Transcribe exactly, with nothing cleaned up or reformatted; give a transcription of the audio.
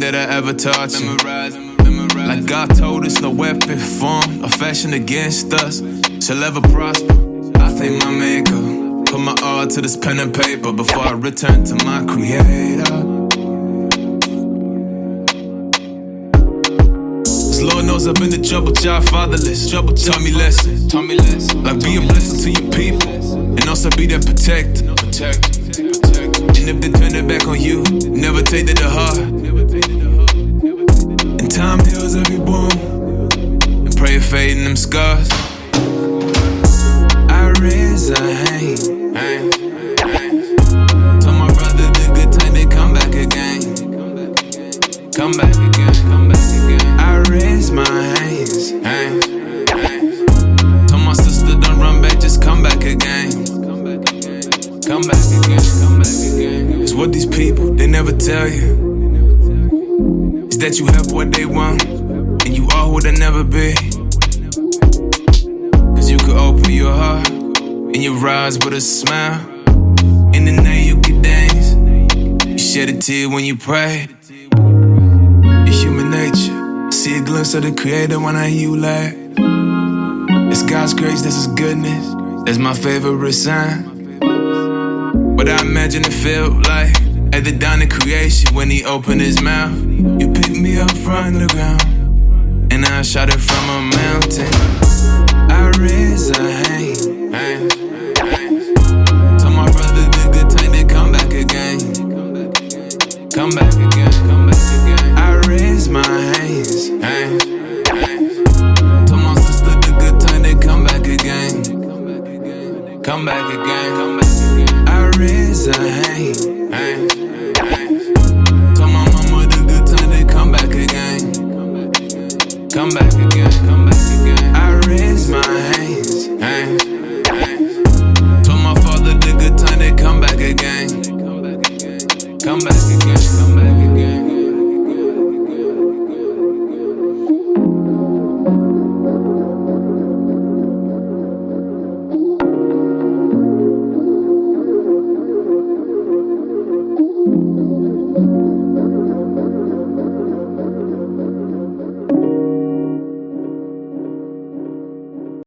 that I ever taught you. Memorize, memorize. Like God told us, no weapon formed or fashioned against us shall ever prosper. I thank my maker, put my all to this pen and paper before I return to my creator. Lord knows I've been the trouble child, fatherless. Trouble taught me lessons. Taught me lessons. Like be a blessing to your people, and also be their protector. Protect, protect. And if they turn it back on you, never take it to heart. And time heals every wound, and pray it fading them scars. I raise a hand, hand, hand. Told my brother the good time they come back again. Come back again, come back again. I raise my hands, hands, hands. Told my sister don't run back, just come back again. Come back again, come back again. It's what these people, they never tell you. It's that you have what they want, and you are who they never be. Cause you could open your heart, and you rise with a smile. In the night you can dance, you shed a tear when you pray. Human nature, see a glimpse of the creator when I hear you laugh. It's God's grace, that's his goodness, that's my favorite sign. What I imagine it felt like at the dawn of creation when he opened his mouth. You picked me up from the ground, and I shot it from a mountain. I raise a hand, hand, hand. Told my brother the good time they come back again. Come back again, come back again. I raise my hands, hands, hands. Told my sister the good time they come back again. Come back again, come back again. I raise a hand, hands, hands. Told my mama the good time they come back again. Come back